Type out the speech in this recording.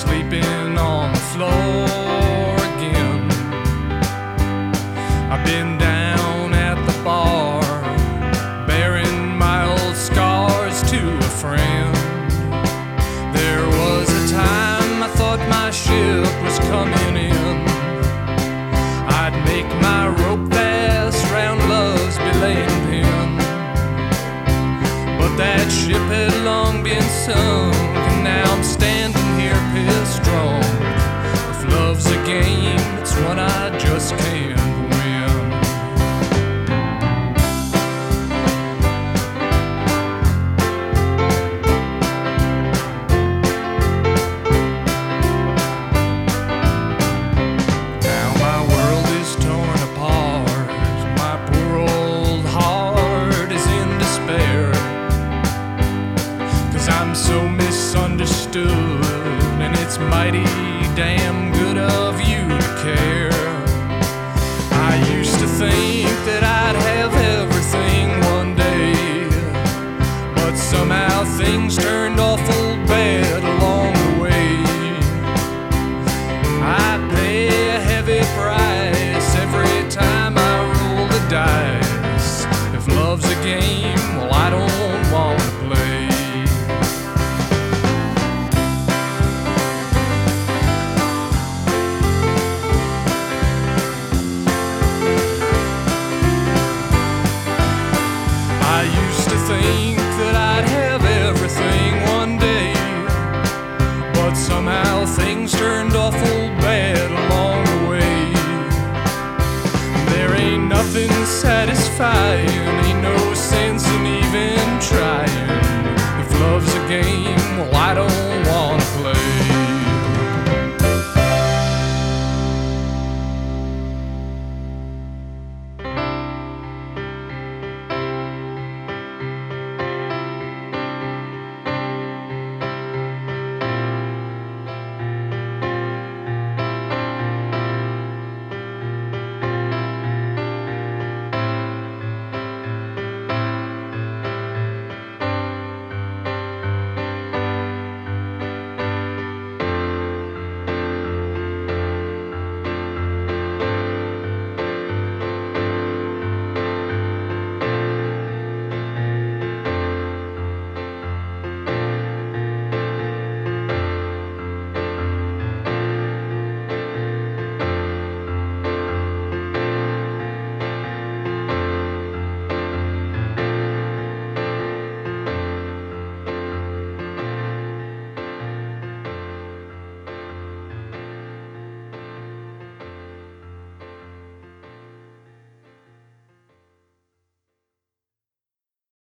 sleeping on the floor again. I've been down at the bar, bearing my old scars to a friend. There was a time I thought my ship was coming in. I'd make my rope fast round love's belaying pin. But that ship had long been sunk, and now I'm standing here pissed drunk. If love's a game, it's one I just can't win. Now my world is torn apart, my poor old heart is in despair. 'Cause I'm so misunderstood, and it's mighty damn good of you to care. I used to think